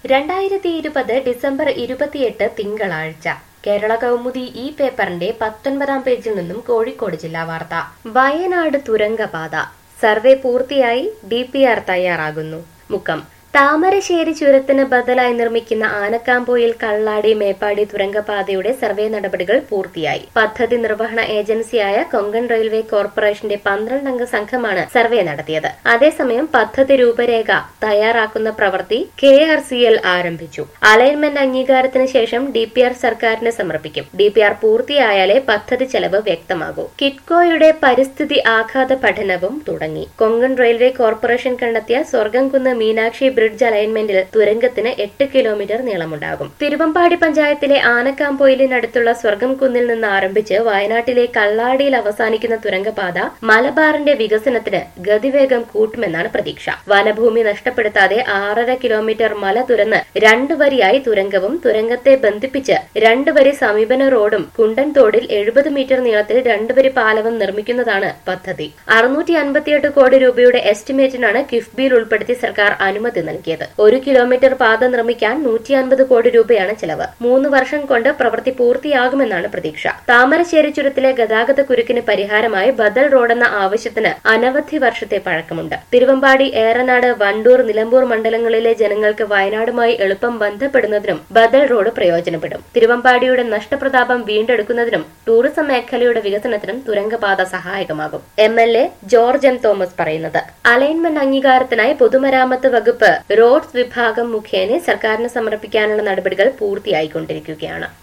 2020 December 28 തിങ്കളാഴ്ച കേരള കൗമുദി ഈ പേപ്പറിന്റെ 19-ാം പേജിൽ നിന്നും കോഴിക്കോട് ജില്ലാ വാർത്ത. വയനാട് തുരങ്കപാത സർവേ പൂർത്തിയായി, DPR തയ്യാറാകുന്നു. മുക്കം. താമരശ്ശേരി ചുരത്തിന് ബദലായി നിർമ്മിക്കുന്ന ആനക്കാംപൊയിൽ കള്ളാടി മേപ്പാടി തുരങ്കപാതയുടെ സർവേ നടപടികൾ പൂർത്തിയായി. പദ്ധതി നിർവഹണ ഏജൻസിയായ കൊങ്കൺ റെയിൽവേ കോർപ്പറേഷന്റെ 12-അംഗ സംഘമാണ് സർവേ നടത്തിയത്. അതേസമയം പദ്ധതി രൂപരേഖ തയ്യാറാക്കുന്ന പ്രവൃത്തി KRCL ആരംഭിച്ചു. അലൈൻമെന്റ് അംഗീകാരത്തിന് ശേഷം DPR സർക്കാരിന് സമർപ്പിക്കും. DPR പൂർത്തിയായാലേ പദ്ധതി ചെലവ് വ്യക്തമാകൂ. കിറ്റ്കോയുടെ പരിസ്ഥിതി ആഘാത പഠനവും തുടങ്ങി. കൊങ്കൺ റെയിൽവേ കോർപ്പറേഷൻ കണ്ടെത്തിയ സ്വർഗംകുന്ന് മീനാക്ഷി ബ്രിഡ്ജ് അലൈൻമെന്റിൽ തുരങ്കത്തിന് 8 കിലോമീറ്റർ നീളമുണ്ടാകും. തിരുവമ്പാടി പഞ്ചായത്തിലെ ആനക്കാംപൊയിലിനടുത്തുള്ള സ്വർഗംകുന്നിൽ നിന്ന് ആരംഭിച്ച് വയനാട്ടിലെ കള്ളാടിയിൽ അവസാനിക്കുന്ന തുരങ്കപാത മലബാറിന്റെ വികസനത്തിന് ഗതിവേഗം കൂട്ടുമെന്നാണ് പ്രതീക്ഷ. വനഭൂമി നഷ്ടപ്പെടുത്താതെ 6.5 കിലോമീറ്റർ മല തുരന്ന് 2 വരിയായി തുരങ്കവും തുരങ്കത്തെ ബന്ധിപ്പിച്ച് 2 വരി സമീപന റോഡും കുണ്ടൻ തോടിൽ 70 മീറ്റർ നീളത്തിൽ 2 വരി പാലവും നിർമ്മിക്കുന്നതാണ് പദ്ധതി. 658 കോടി രൂപയുടെ എസ്റ്റിമേറ്റിനാണ് കിഫ്ബിയിൽ ഉൾപ്പെടുത്തി സർക്കാർ അനുമതി നൽകിയത്. 1 കിലോമീറ്റർ പാത നിർമ്മിക്കാൻ 150 കോടി രൂപയാണ് ചെലവ്. 3 വർഷം കൊണ്ട് പ്രവൃത്തി പൂർത്തിയാകുമെന്നാണ് പ്രതീക്ഷ. താമരശ്ശേരി ചുരത്തിലെ ഗതാഗത കുരുക്കിന് പരിഹാരമായി ബദൽ റോഡെന്ന ആവശ്യത്തിന് അനവധി വർഷത്തെ പഴക്കമുണ്ട്. തിരുവമ്പാടി, ഏറനാട്, വണ്ടൂർ, നിലമ്പൂർ മണ്ഡലങ്ങളിലെ ജനങ്ങൾക്ക് വയനാടുമായി എളുപ്പം ബന്ധപ്പെടുന്നതിനും ബദൽ റോഡ് പ്രയോജനപ്പെടും. തിരുവമ്പാടിയുടെ നഷ്ടപ്രതാപം വീണ്ടെടുക്കുന്നതിനും ടൂറിസം മേഖലയുടെ വികസനത്തിനും തുരങ്കപാത സഹായകമാകും. MLA George M. തോമസ് പറയുന്നത്. അലൈൻമെന്റ് അംഗീകാരത്തിനായി പൊതുമരാമത്ത് വകുപ്പ് റോഡ്സ് വിഭാഗം മുഖേന സർക്കാരിന് സമർപ്പിക്കാനുള്ള നടപടികൾ പൂർത്തിയായിക്കൊണ്ടിരിക്കുകയാണ്.